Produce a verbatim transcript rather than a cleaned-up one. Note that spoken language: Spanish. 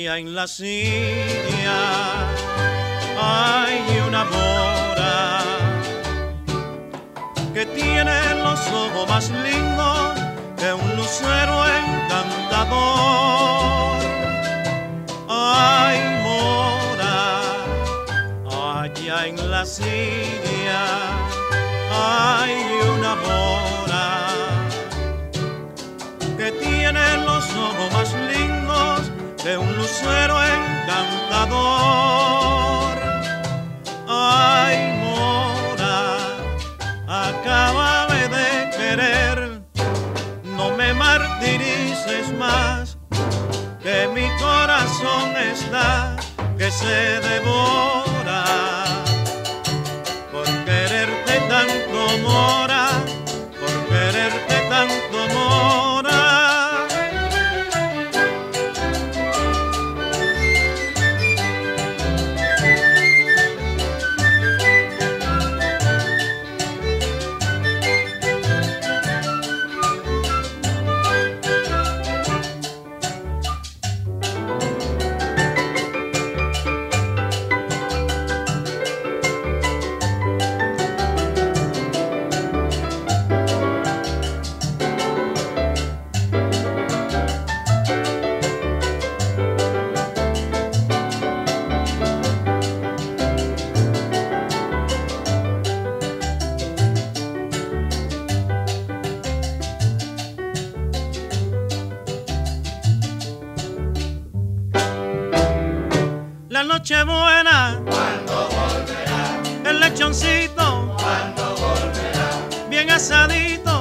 Allá en la silla hay una mora que tiene los ojos más lindos de un lucero encantador. Ay, mora, allá en la silla hay una mora que tiene los ojos más lindos de un lucero encantador. Ay, mora, acábame de querer, no me martirices más, que mi corazón está que se devora por quererte tanto, mora, por quererte tanto, mora. La noche buena, ¿cuándo volverá? el lechoncito, ¿Cuándo volverá? bien asadito,